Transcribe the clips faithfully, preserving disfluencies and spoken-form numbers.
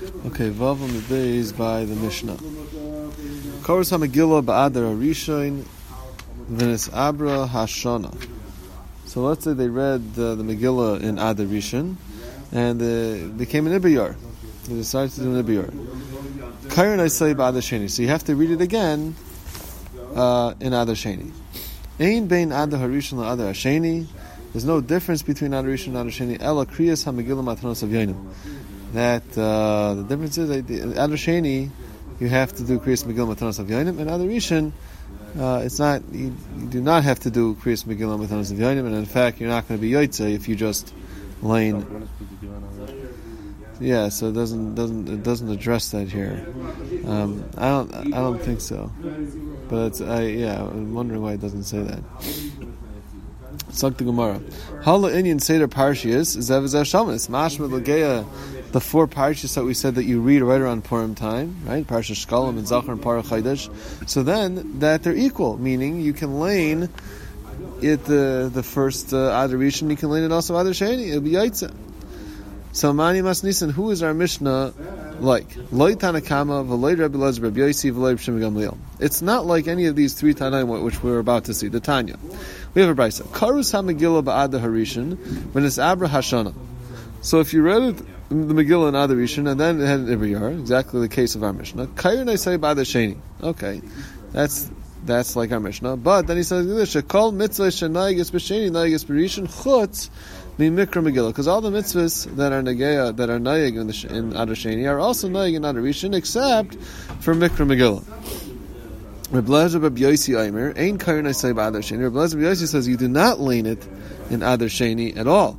Okay, Vav Midei is by the Mishnah. Koros HaMegillah Ba'adar HaRishon V'nis Abra Hashana. So let's say they read uh, the Megillah in Adar Rishon, and uh, became an Ibiyar. They decided to do an Ibiyar. Kairin Aisai Ba'adar Sheni. So you have to read it again uh, in Adar Sheni. Ein bein Adar HaRishon LaAdar HaSheni. There's no difference between Adar Rishon and Adar Sheni. Ela Kriyas HaMegillah Matanos Avyonim. That uh, the difference is that the Adar Sheni you have to do Kriyas Megillah Matanos Avyonim, and Adar Rishon uh, it's not. You, you do not have to do Kriyas Megillah Matanos Avyonim, and in fact you're not going to be Yotzei if you just lane. Yeah, so it doesn't doesn't it doesn't address that here. Um, I don't I don't think so, but it's, I yeah I'm wondering why it doesn't say that. Sak the Gemara. Hala Inyan Seder Parshias Zev Zev Shamas Mashma Lageya. The four parshas that we said that you read right around Purim time, right? Parshas Shkalim and Zachar and Parah Chaydash. So then that they're equal, meaning you can lane it the the first uh, Adar Rishon, you can lane it also Adar Sheni. It'll be Yaitza. So Mani Mas Nisan, who is our Mishnah like? Loi Tanakama, V'loi Rebbe Lezer, Rebbe Yosi, V'loi Rebbe Shimon Gamliel. It's not like any of these three Tanaim which we're about to see. The Tanya. We have a brayso. Karus HaMegillah Ba'adar HaRishon, when it's Abra Hashana. So if you read it, the Megillah and Adar Rishon, and then it had an Ibiyar, exactly the case of our Mishnah. Kayin I say Ba'adar Sheni. Okay, that's that's like our Mishnah. But then he says, Shekol mitzvah shenayigas b'sheni nayigas b'rishon chutz mi-mikra Megillah, because all the mitzvahs that are nageya, that are nayig in, the, in Adar Sheni are also nayig in Adar Rishon, except for mikra Megillah. Reb Lezer Reb Yosi Aimer, Ein Kayin I say Ba'adar Sheni. Reb Lezer Reb Yosi says you do not lane it in Adar Sheni at all.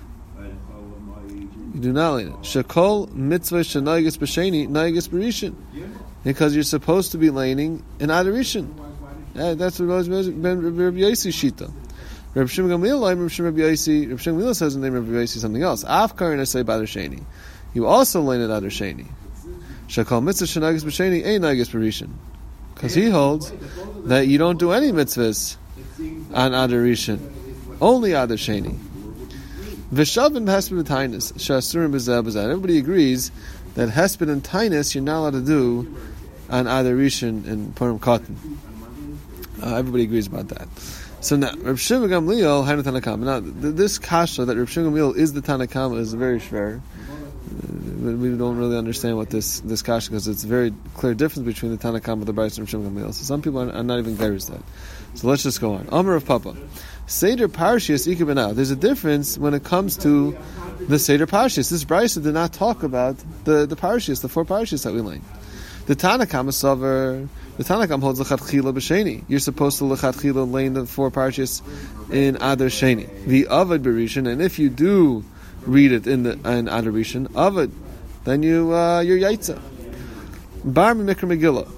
You do not lane it. Shekol mitzvah shenayigas b'sheni nayigas b'rishon, because you're supposed to be laning in Adar Rishon. Yeah, that's what Reb Yosi shita. Reb Shimon Gamliel, Reb Shimon Reb Yosi, Reb Shimon Gamliel says in the name of Reb Yosi something else. Af karin I say Ba'adar Sheni. You also lane it Adar Sheni. Shekol mitzvah shenayigas b'sheni ein nayigas b'rishon, because he holds that you don't do any mitzvahs on Adar Rishon, only Adar Sheni. V'shavim hesped and tainus shasurim b'zeh b'zeh. Everybody agrees that hesped and tainus you're not allowed to do on Adar Rishon and Purim Cotton. Uh, everybody agrees about that. So now, Reb Shimon Gamliel had a Tanakama. Now, this kasha that Reb Shimon Gamliel is the Tanakama is very schwer. Uh, we don't really understand what this this kasha, because it's a very clear difference between the Tanakama and the Brayso and Reb Shimon Gamliel. So some people are, are not even gairis that. So let's just go on. Amar of Papa. Seder Parshias Ikibana. There's a difference when it comes to the Seder Parshias. This Brayso did not talk about the, the Parshias, the four Parshias that we lane. The Tanakam is sover. The Tanakam holds Lechat Chila B'Sheni. You're supposed to Lechat Chila lane the four Parshias in Adar Sheni. The Avad B'Rishon, and if you do read it in the in Adar Rishon, Avad, then you uh, you're Yaitza. Bar Mikra Megillah.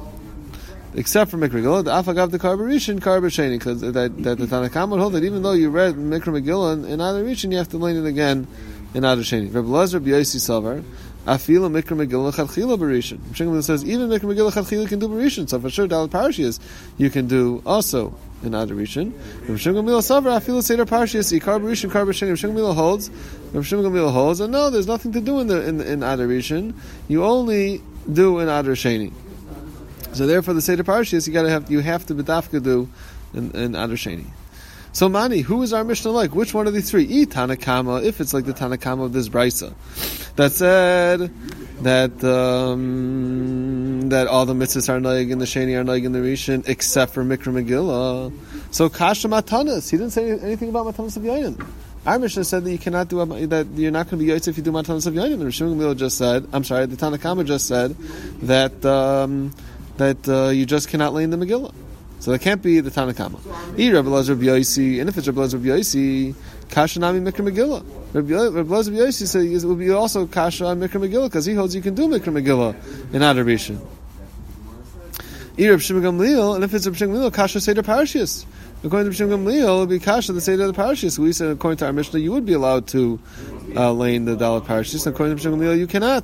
Except for Mikra Megillah, the Afagav the Karba Rishon, Karba Sheni, because that, that the Tanakam would hold that even though you read Mikra Megillah in, in Adar Rishon, you have to lane it again in Adar Sheni. Reb Lezer B'Yosi Savar, Afila Mikra Megillah Chadchila B'Rishon. Shimon says even Mikra Megillah Chadchila can do B'Rishon, so for sure Dalet Parshiyas you can do also in Adar Rishon. Reb Shimon Gamliel Savar, Afila Seder Parshiyas, Karba Rishon, Karba Sheni. Reb Shimon Gamliel holds, Reb Shimon Gamliel holds, and no, there's nothing to do in the in, in Adar Rishon. You only do in Adar Sheni. So therefore, the Seder Parshiyas you gotta have you have to bedafka do in, in Adar Sheni. So Mani, who is our Mishnah like? Which one of these three? E Tanakama, if it's like the Tanakama of this Brayso that said that um, that all the mitzvahs are naig in the Sheni are naig in the Rishon except for Mikra Megillah. So Kasha Matanas, he didn't say anything about Matanas of Yayin. Our Mishnah said that you cannot do that. You're not going to be Yaitz if you do Matanas of Yayin. And Reb Shimon Gamliel just said, I'm sorry, the Tanakama just said that. Um, that uh, you just cannot lane the Megillah. So that can't be the Tanakama. E Rebbe Lezer Reb Yosi, and if it's Rebbe Lezer Reb Yosi, Kasha Nami Mikra Megillah. Rebbe Lezer Reb Yosi said it will be also Kasha on Mikra Megillah, because he holds you can do Mikra Megillah in Adar Rishon. E Reb Shimon Gamliel, and if it's Reb Shimon Gamliel, Kasha Seder Parshiyas. According to Reb Shimon Gamliel, it would be Kasha the Seder of the Parshiyas. We said according to our Mishnah, you would be allowed to uh, lane the Dalet Parshiyas. According to Reb Shimon Gamliel, you cannot.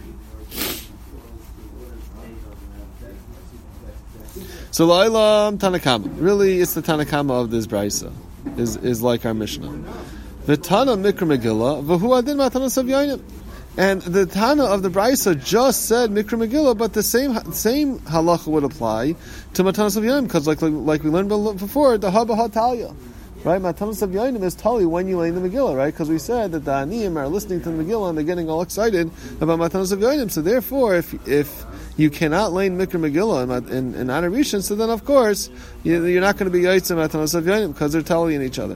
So La'ilam Tanakama. Really, it's the Tanakama of this Brayso. Is is like our Mishnah. The Tana Mikra Megillah, V'hu Adin Matanas of Yainim. And the Tana of the Brisa just said Mikra Megillah, but the same same halacha would apply to Matanas of Yonim, because like, like like we learned before, the Haba HaTalya, right? Matanas of Yonim is Tali when you lay in the Megillah, right? Because we said that the Aniyim are listening to the Megillah and they're getting all excited about Matanas of Yonim. So therefore, if if you cannot lay in Mikra Megillah in, in, in Adoration, so then of course you, you're not going to be Yaitz and Matanas of Yonim because they're Tali in each other.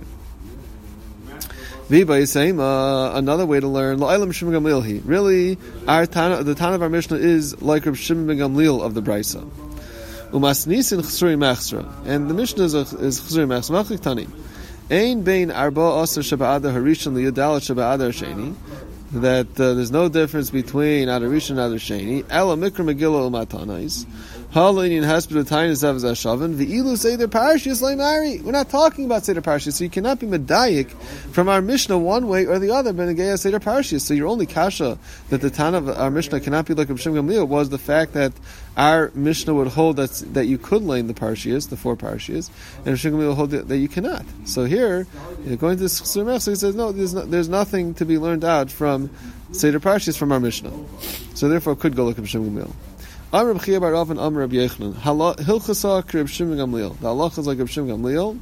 Viba is saying uh, another way to learn. Really, our Tana, the Tana of our Mishnah is like Reb Shimon ben Gamliel of the Brisa. Umasnisin chsuri mechsra, and the Mishnah is is chsuri mechsra. Machlik tani, ein bein arba aser shaba'adar harishon liyadalat shaba'adar sheni. That uh, there's no difference between Adar Rishon and Adar Sheni. Ela Mikra Megillah umatanais. Halinian hospital tainis avaz ashavan. V'ilu seder parashiyos leimari. We're not talking about seder parashiyos, so you cannot be medayik from our Mishnah one way or the other. Benegaya seder parashiyos. So your only kasha that the Tana of our Mishnah cannot be like Reb Shimon Gamliel was the fact that our Mishnah would hold that that you could lay in the parashiyos, the four parashiyos, and Reb Shimon Gamliel would hold that, that you cannot. So here, going to the Chsur Mechsra, he says no, there's no, there's nothing to be learned out from Seder Parashiyos from our Mishnah. So therefore, it could go like Reb Shimon Gamliel. Amr B'chia Bar Rav and Amr Reb Yechanan. Hilchasa Reb Shimon Gamliel. The halacha is like Reb Shimon Gamliel.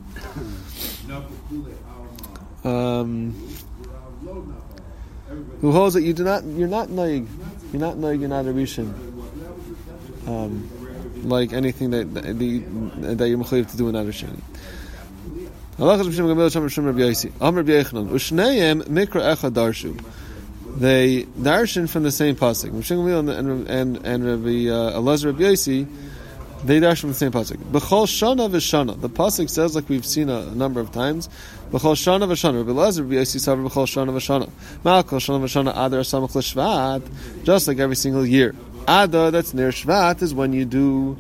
Um, who holds that you do not, you're not naig, you're not naig, you're not a rishon. Um, like anything that that, the, that you're mechayiv to do in Adar Sheni. Halacha Reb Shimon Gamliel, Sham Reb Shimon Reb Yosi. Amr Reb Yechanan. Ushneim mikra echad darshu. They darshan from the same pasuk. Reb Shimon Gamliel and and and Rabbi uh, Elazar Reb Yosi, they darshan from the same pasuk. B'chol shana v'shana. The pasuk says, like we've seen a, a number of times, b'chol shana v'shana. Rabbi Elazar Reb Yosi said b'chol shana v'shana. Ma'al shana v'shana adar samach l'shvat. Just like every single year, Adar that's near Shvat is when you do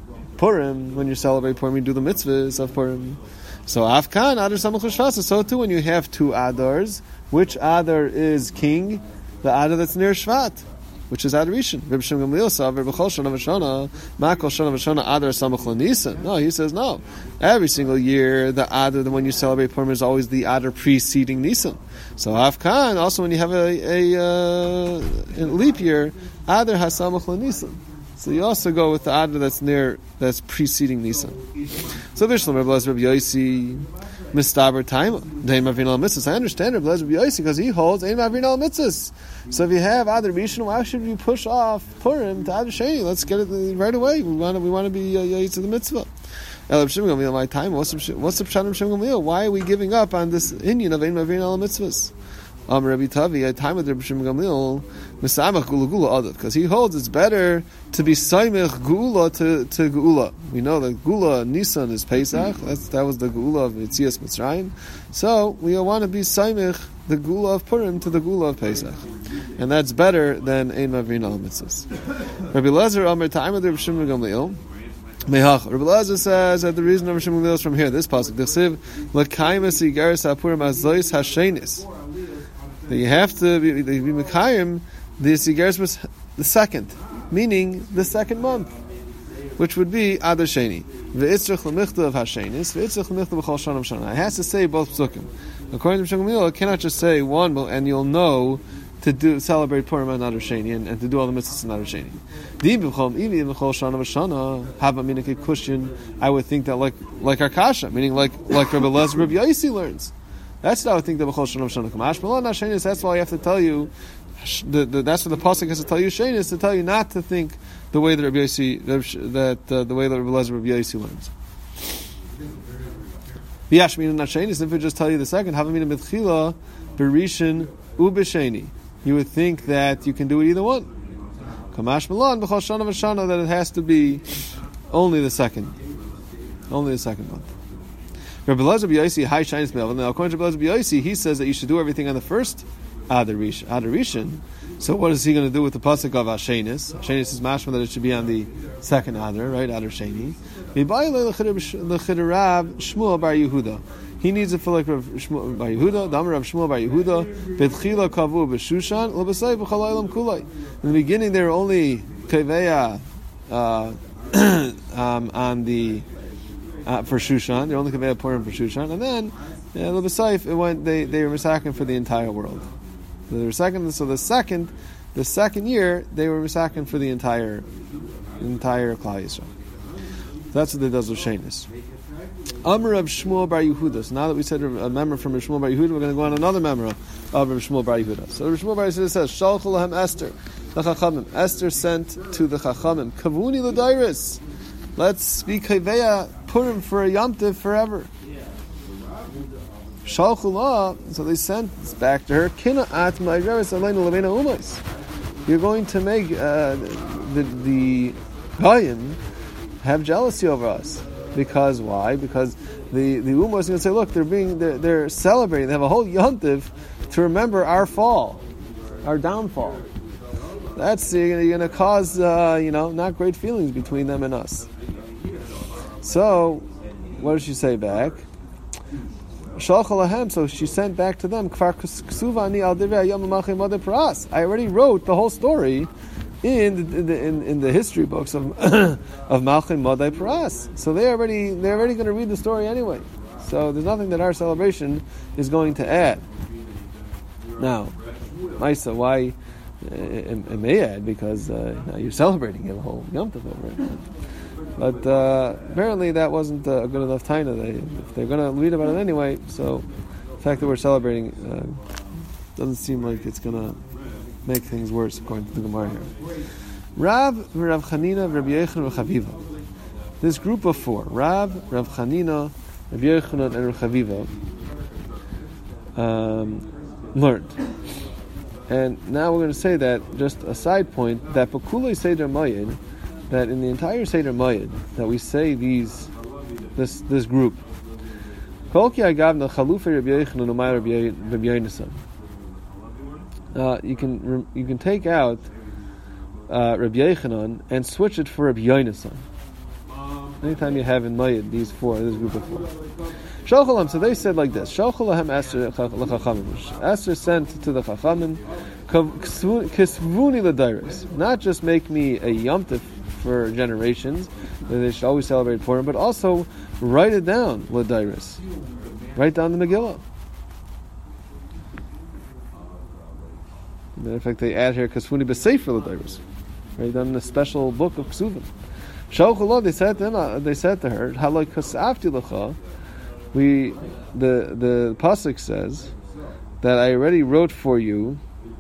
Purim, when you celebrate Purim, you do the mitzvahs of Purim. So Afkan Adar samach l'shvat. So too, when you have two Adars. Which Adar is king? The Adar that's near Shvat, which is Adar Rishon. Reb Shimon Gamliel said, "V'chol shana v'shana, ma'kol shana v'shana Adar samach l'Nisan." No, he says no. Every single year, the Adar, the when you celebrate Purim, is always the Adar preceding Nisan. So Afkan, also when you have a, a, uh, a leap year, Adar has samach l'Nisan. So you also go with the Adar that's near, that's preceding Nisan. So Vishlam Reb Elazar Reb Yosi. Mistaber time, Dein Mavrin al Mitzvahs. I understand Reb Elazar Reb Yosi because he holds Ein Mavrin al Mitzvahs. So if you have Adar Rishon, why should we push off Purim to Adar Sheni? Let's get it right away. We want to, we want to be Yosi to the mitzvah. El Reb Shimon Gamliel, my time. What's the what's the Pshat of Shimon Gamliel? Why are we giving up on this Indian of Ein Mavrin al Mitzvahs? Um, Rabbi Tavi, at time with Reb Shimon Gamliel, Misamach Gula Gula Adar, because he holds it's better to be Saimech Gula to, to Gula. We know that Gula Nisan is Pesach. That's, that was the Gula of Yitzias Mitzrayim. So we want to be Saimech the Gula of Purim to the Gula of Pesach, and that's better than Ein Mavrin al Mitzvahs. Rabbi Elazar Amar time with Reb Shimon Gamliel. Mehach. Rabbi Elazar says that the reason Reb Shimon Gamliel is from here. This pasuk D'chsiv L'kaimes Yigaris HaPurim Azois Hashenis. That you have to be, be Mekayim, the Sigaris was the second, meaning the second month, which would be Adar Sheni. V'itzrich l'michta of Hashenis, v'itzrich l'michta b'chol shana v'shana. It has to say both psukim. According to Shimon Gamliel, it cannot just say one, and you'll know to do celebrate Purim and Adar Sheni, and, and to do all the mitzvahs in Adar Sheni. Di b'chol ivi b'chol shana v'shana, haba minik a question, I would think that like like Arkasha, meaning like like Rabbi Elazar Rabbi Yosi learns. That's how I think the B'chol Shana V'shana Kamash. But not Shenis. That's why I have to tell you. The, the, that's what the pasuk has to tell you. Shenis to tell you not to think the way that Rabbi Yosi, that uh, the way that Rabbi Elazar Rabbi Yosi learns. V'yashmin not Shenis. If we just tell you the second, Havamina Mitchila Berishin Ubesheni, you would think that you can do it either one. Kamash Milan B'chol Shana V'shana, that it has to be only the second, only the second month. Rabbi Elazar Rabbi Yosi, high shyness male. Now, according to Rabbi Elazar Rabbi Yosi, he says that you should do everything on the first Adar Rishon. So, what is he going to do with the pasuk of Hashenis? Hashenis is mashma that it should be on the second Adar, right? Adar Sheni. Shmuel Bar Yehuda. He needs it for like Rav Shmuel Bar Yehuda. The Amar of Shmuel Bar Yehuda. Betchila kavu b'Shushan. L'basay b'chalaylam kulay. In the beginning, they were only kaveya uh, um, on the. Uh, for Shushan, they're only conveyed Purim for Shushan, and then yeah, L'Basayif, it went. They they were massacring for the entire world. They were second. So the second, the second year, they were second for the entire, entire Klal Yisrael. That's what they does with Shenis. Amr of Shmuel Bar Yehuda. So now that we said a member from Shmuel Bar Yehuda, we're going to go on another member of Shmuel Bar Yehuda. So Shmuel Bar Yehuda says, Shalchu lahem Esther, the Chachamim. Esther sent to the Chachamim, Kavuni l'dairis. Let's be Kaveya Purim for a Yom Tov forever. Shalchu la, so they sent this back to her. Kina at ma'areres aleinu leveina umais. You're going to make uh, the the Goyim have jealousy over us. Because why? Because the the Ummah is going to say, look, they're being they're, they're celebrating. They have a whole Yom Tov to remember our fall, our downfall. That's you're going to cause uh, you know not great feelings between them and us. So, what does she say back? So she sent back to them. I already wrote the whole story in the, in the, in, in the history books of of Malchim Madai Paras. So they already they're already going to read the story anyway. So there's nothing that our celebration is going to add. Now, Maisa, why uh, it, it may add because uh, now you're celebrating the whole Yom Tov over it. But uh, apparently that wasn't a good enough time. They, if they're going to read about it anyway, so the fact that we're celebrating uh, doesn't seem like it's going to make things worse, according to the Gemara here. Rav, Rav Chanina, Rabbi Yochanan, Rav Chaviva. This group of four, Rav, Rav Chanina, Rabbi Yochanan, and Rav Chaviva, um, learned. And now we're going to say that, just a side point, that Pekulei Seder Mayid, that in the entire Seder Mayid, that we say these, this this group, uh, you can you can take out uh, Rabbi Yochanan and switch it for Rabbi Yonasan. Anytime you have in Mayid these four, this group of four. Shalchalam, so they said like this: Shalchalahem Esther l'Chachamim. Esther sent to the Chachamim, Kisvuni l'Dairis. Not just make me a Yom Tov for generations, that they should always celebrate for him, but also write it down, l'Dairis. Write down the Megillah. In fact, they add here Kasvuni b'Sefer l'Dairis. Write down in a special book of Ksuvim. Shalchalah, they said to him, they said to her, Haloi kasavti l'cha. We the the pasuk says that I already wrote for you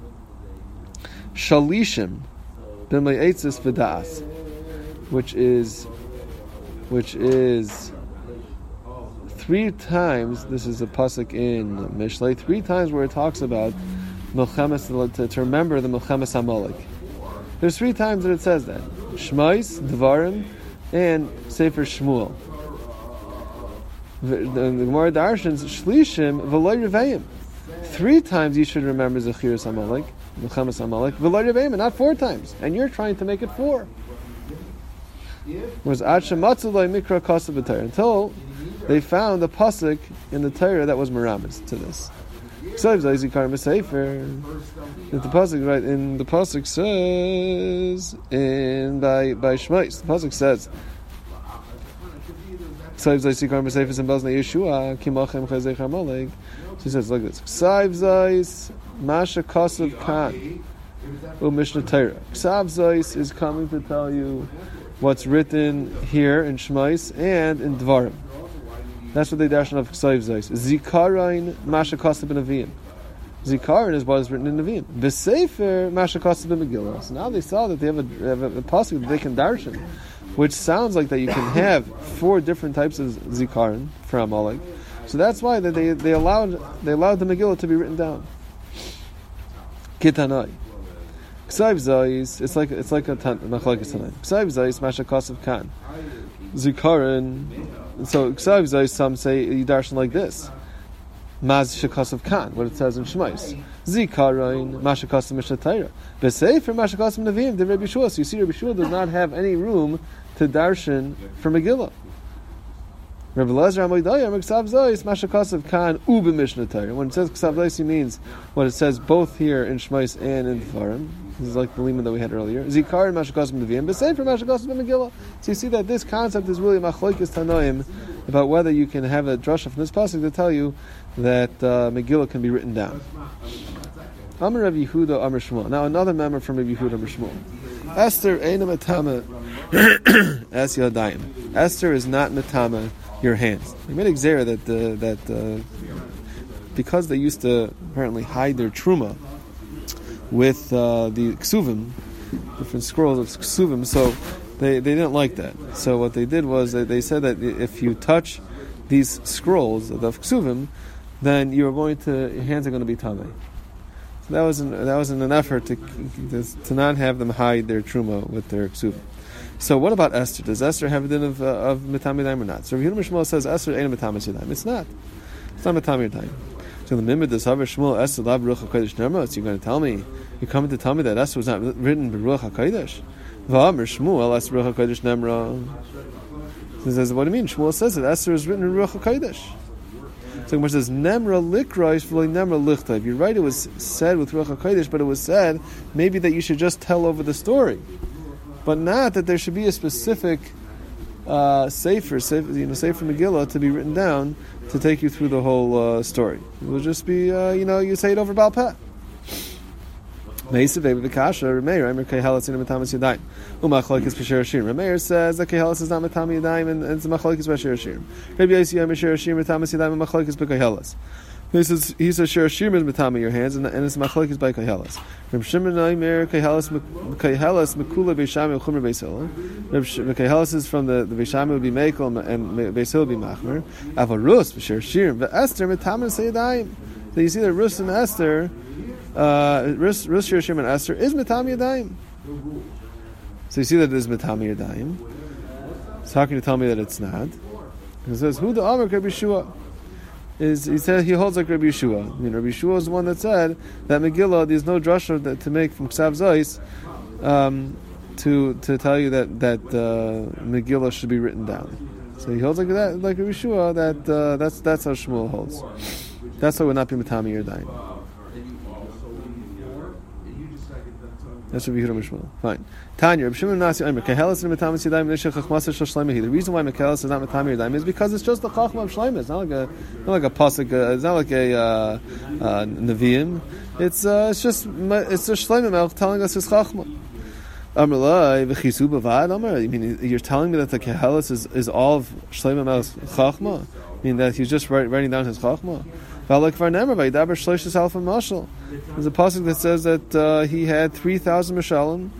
Shalishim b'mei'etzis v'das, which is which is three times. This is a pasuk in Mishlei, three times where it talks about Milchemes, to, to remember the Milchemes Amalek. There's three times that it says that Shmais, Devarim, and Sefer Shmuel. The, the, the Gemara Darshans Shlishim v'lo Reveim. Three times you should remember Zechiras Amalek, Milchemes Amalek, v'lo Reveim, not four times. And you're trying to make it four. Whereas Ad Shematzulai Mikra Kasav B'Torah, until they found a pasuk in the Torah that was meramis to this. So the pasuk, right? In the pasuk says in by by Shmais, the pasuk says. So he says like this. Ksav Zais Masha Kasav Khan U Mishnah Torah. Ksav Zais is coming to tell you what's written here in Shmais and in Dvarim. That's what they dash of Ksav Zais. Zikarain Masha Kasav B'Neviim. Zikaron is what is written in Nevi'im. V'Sefer Masha Kasav B'Megillah. So now they saw that they have a, have a, a pasuk that they can darshan, which sounds like that you can have four different types of Zikaron for Amalek. So that's why that they they allowed they allowed the Megillah to be written down. Kitanai. Ksav Zais. It's like it's like a machlokes tonight. Ksav Zais Masha Kasav Kan. Zikaron. So Ksav Zais, some say you darshan like this. Maz Shekasav Kan, what it says in Shmais. Zikaron, Mashakasav Mishnah Torah. B'Sefer Mashakasav Nevi'im, the Rabbi Shua. So you see, Rabbi Shua does not have any room to darshan for Megillah. Rabbi Lezer Amoidayah, Ksav Zais, Mashakasav Kan, Ube Mishnah Torah. When it says Ksav Zais, he means what it says both here in Shmais and in Dvarim. This is like the lima that we had earlier. Zikaron, Mashakasav Nevi'im, B'Sefer Mashakasav Megillah. So you see that this concept is really machlokes tanoim about whether you can have a drasha from this pasuk to tell you that uh, Megillah can be written down. Amar Rav Yehuda Amar Shmuel. Now another member from Rav Yehuda Amar Shmuel. Esther ain't a matama as yadayim. Esther is not matama your hands. They made a gzera that uh, that uh, because they used to apparently hide their truma with uh, the ksuvim, different scrolls of ksuvim, so they, they didn't like that. So what they did was that they said that if you touch these scrolls of ksuvim, then you're going to your hands are going to be tamei. So that was an, that was in an effort to, to to not have them hide their truma with their ksuvim. So what about Esther? Does Esther have a din of uh, of matami yadayim or not? So Rav Yehuda Shmuel says Esther ain't a matami yadayim. It's not. It's not matami yadayim. So the mimid does Haver Shmuel Esther la Baruch HaKodesh Nemra. So you're going to tell me, you're coming to tell me that Esther was not written Baruch HaKodesh. V'Amar Shmuel Esther Baruch HaKodesh Nemra. He says, what do you mean? Shmuel says that Esther is written in Baruch HaKodesh. So Gemara says Nemra Likrais v'lo Nemra Lichtav. You're right. It was said with Baruch HaKodesh, but it was said maybe that you should just tell over the story, but not that there should be a specific uh, sefer, sefer, you know, sefer Megillah to be written down to take you through the whole uh, story. It will just be, uh, you know, you say it over Baal Peh. Rameir says that Kehelis is not Matami Yadayim and it's Machlokes B'Asher Shirim. Rabbi Yossi Yomer Shir Shirim Matami Yadayim and Machlokes B'Kehelis. He says he says Shir Shirim is Matami your hands and, and it's Machlokes B'Kehelis. Rabbi Shimon Yomer Kehelis Kehelis Mekula Beishami Chumra Beisil. Rabbi Kehelis is from the the Beishami would be Mekel and Beisil would be Machmer. Avarus B'Shir Shirim Esther Matami Yadayim. So you see that Rus and Esther. Uh, Rus Shir Shirim and Esther is Matami Yadayim. So you see that it is Matami Yadayim. So how can you tell me that it's not? He says, "Who the Amar Rabbi Yeshua is?" He said he holds like Rabbi Yeshua. I mean, Rabbi Yeshua is the one that said that Megillah there's no drasha that, to make from Ksav Zos um, to to tell you that that uh, Megillah should be written down. So he holds like that, like Rabbi Yeshua. That uh, that's that's how Shmuel holds. That's how it would not be Matami Yadayim. That's Rabbi Yehuda Shmuel. Fine. Tanya, Rabbi Shimon Nasi Omer, Kehelis and Matamis Yadayim Nishach Chachmasa Shal Shleimahi. The reason why Kehelis is not Matami Yadayim is because it's just the Chachma of Shleima. It's not like a, not like a pasuk. Uh, it's not like a uh, uh, Nevi'im. It's uh, it's just it's a Shleima Melch telling us his Chachma. Amrulai v'chisu b'vad Amar. I mean, you're telling me that the Kehelis is, is all of Shleima Melch's Chachma. I mean that he's just write, writing down his Chachma. There's a pasuk that says that uh, he had three thousand mishalim.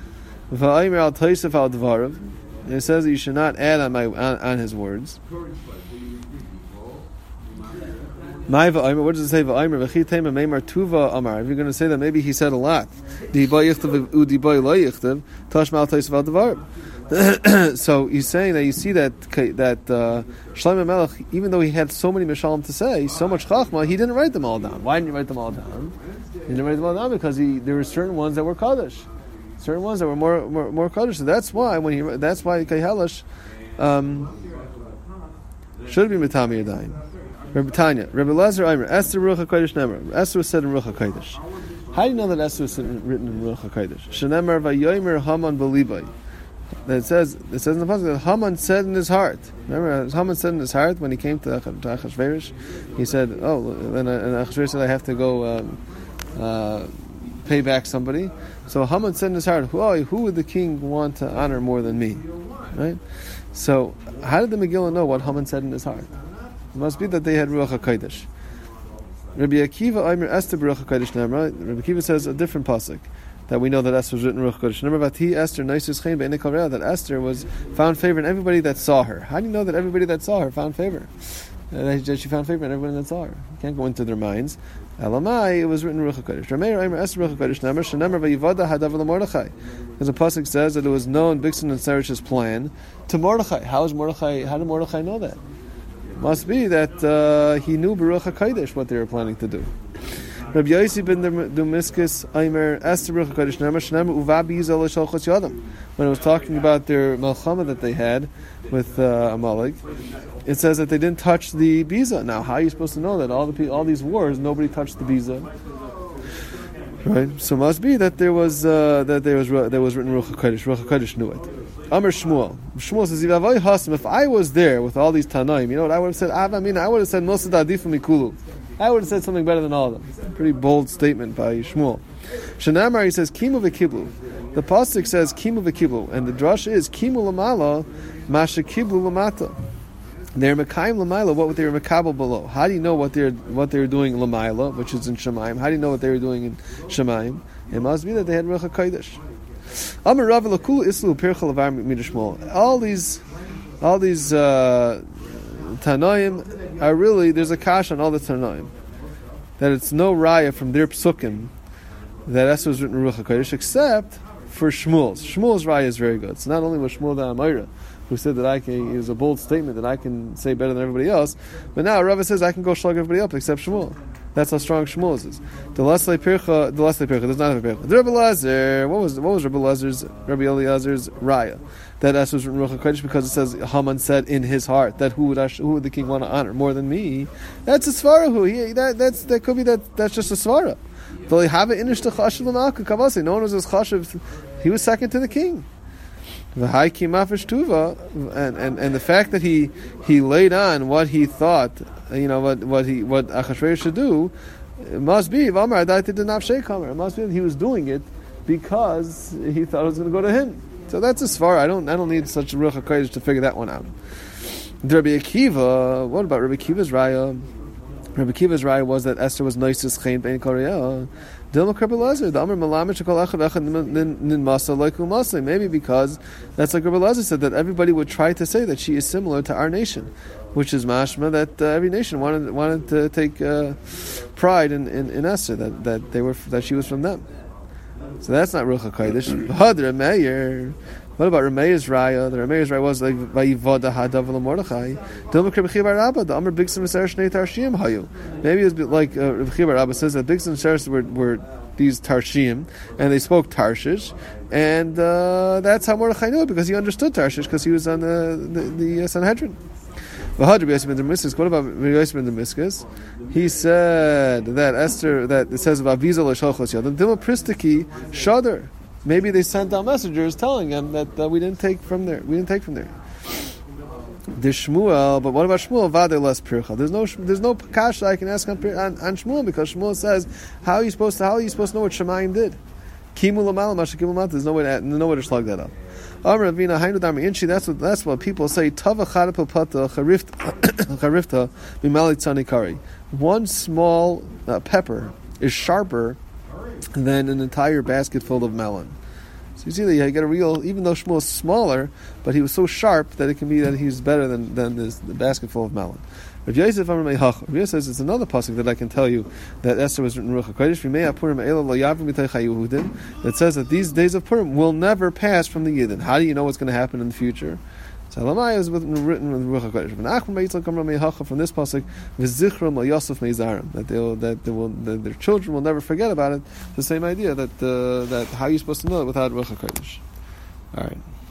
And it says that you should not add on my on, on his words. What does it say? If you're going to say that maybe he said a lot. So he's saying that you see that that uh, Shlomo Melech, even though he had so many mishalim to say, so much chachma, he didn't write them all down. Why didn't he write them all down? He didn't write them all down because he, there were certain ones that were kaddish, certain ones that were more more, more kaddish. So that's why when he that's why Kehelis um, should be Matami Yadayim. Rabbi Tanya, Rabbi Lazar Eimer, Esther Ruach HaKodesh Nemer. Esther was said in Ruach HaKodesh. How do you know that Esther was written in Ruach HaKodesh? Shenemar Vayomer Haman Belibai. That it says it says in the pasuk that Haman said in his heart. Remember, Haman said in his heart when he came to, to Achashverosh, he said, "Oh," and, and Achashverosh said, "I have to go um, uh, pay back somebody." So Haman said in his heart, "Who, who would the king want to honor more than me?" Right. So, how did the Megillah know what Haman said in his heart? It must be that they had Ruach HaKodesh. Rabbi Akiva Aimer Esther Baruch HaKodesh Nemra. Rabbi Akiva says a different pasuk that we know that Esther was written in Ruach HaKodesh. Remember Vati Esther Noisus Chaim Be'enei Kol Re'ah, that Esther was found favor in everybody that saw her. How do you know that everybody that saw her found favor? Uh, that she found favor in everybody that saw her. You can't go into their minds. Elamai, it was written in Ruach HaKodesh. Rameir Aimer Esther Baruch HaKodesh Nemra Shenemar Vayivada Hadav LaMordechai. Because the pasuk says that it was known Bixen and Seresh's plan to Mordechai. How is Mordechai? How did Mordechai know that? Must be that uh, he knew Baruch HaKodesh what they were planning to do. Rabbi Yossi ben Dumiskis Aimer Esther Baruch HaKodesh Nemar Shenemar Uva B'Yizal L'Shalchos Yadam. When it was talking about their Melchama that they had with uh, Amalek, it says that they didn't touch the Biza. Now, how are you supposed to know that all the all these wars nobody touched the Biza? Right. So it must be that there was uh, that there was there was written Ruach HaKodesh. Ruach HaKodesh knew it. Amr Shmuel. Shmuel says, if I was there with all these Tanaim, you know what I would have said? I mean, I would have said Mosad Adifu Mikulu. I I would have said something better than all of them. Pretty bold statement by Shmuel. Shanamar, he says, Kimu v'kiblu. The pasuk says, Kimu v'kiblu. And the drush is, Kimu l'mala, masha kiblu l'mata. They're Mekayim Lamaila, what they were Mekabel below. How do you know what they're what they were doing Lamaila, which is in Shemaim? How do you know what they were doing in Shemaim? It must be that they had Ruach HaKodesh. Amar Rav Lakul Islu Pircha Lavar Midashmol. All these, all these uh, Tanoim are really, there's a kash on all the Tanoim. That it's no raya from their psukim that Esther was written in Ruach HaKodesh, except for Shmuel's. Shmuel's raya is very good. It's not only with Shmuel the Amayra, who said that I can, it was a bold statement that I can say better than everybody else. But now Rava says I can go shlag everybody up except Shmuel. That's how strong Shmuel is. The Leslie Pircha, the Leslie Pircha, there's not a Pircha. The Rebbe Lazar, what was what was Rebbe Lazar's, Rebbe Eliezer's raya? That Esther was written in Ruach HaKodesh because it says Haman said in his heart that who would I, who would the king want to honor more than me? That's a svara. Who he that that's that could be that that's just a svara. No one was as chashiv. He was second to the king. The high kimafish tuva, and, and and the fact that he he laid on what he thought, you know, what what he what Achashverosh should do, it must be it must be that he was doing it because he thought it was going to go to him. So that's as far. I don't I don't need such a Ruach HaKodesh to figure that one out. The Rabbi Akiva, what about Rabbi Akiva's raya? Rabbi Akiva's raya was that Esther was noises chen bein korea. Maybe because that's like Rabbi Lazar said, that everybody would try to say that she is similar to our nation, which is mashma that uh, every nation wanted wanted to take uh, pride in, in, in Esther, that, that they were that she was from them. So that's not Ruach HaKodesh. Meir. What about Rameir's raya? The Rameir's raya was like Vayivoda Hadav LaMordechai. The Amr Bigsim Seresh Nei Tarshim Hayu. Maybe it's like uh, Rabbi Chibar Rabba says that Bigsim Seresh were, were these Tarshim, and they spoke Tarshish, and uh, that's how Mordechai knew it, because he understood Tarshish because he was on the the, the uh, Sanhedrin. What about Rabbi Yosef ben Damascus? He said that Esther, that it says about Visa L'Shalchos Yadam Dilma Pristiki Shadar. Maybe they sent out messengers telling them that uh, we didn't take from there. We didn't take from there. There's Shmuel, but what about Shmuel? Vade les pircha. There's no, there's no kasha I can ask on, on, on Shmuel, because Shmuel says, how are you supposed to, how are you supposed to know what Shemayim did? Kimu l'mal, masha kimu l'mal. There's no way to, no way to slug that up. Amar Ravina Hainu Dami Inchi. That's what that's what people say. Tava charipel pata charifta b'mali tzani kari. One small uh, pepper is sharper than an entire basket full of melon. So you see that you get a real, even though Shmuel is smaller, but he was so sharp that it can be that he's better than, than this, the basket full of melon. Rav Yosef Amar Meihach. Rav Yosef says it's another pasuk that I can tell you that Esther was written in Ruach HaKodesh. That says that these days of Purim will never pass from the Yidden. How do you know what's going to happen in the future? So Elamai is written in Ruach HaKodesh. From this pasuk, v'zichram la'yosef meizarim, that they will, that they will, that their children will never forget about it. The same idea that uh, that how are you supposed to know it without Ruach HaKodesh? All right.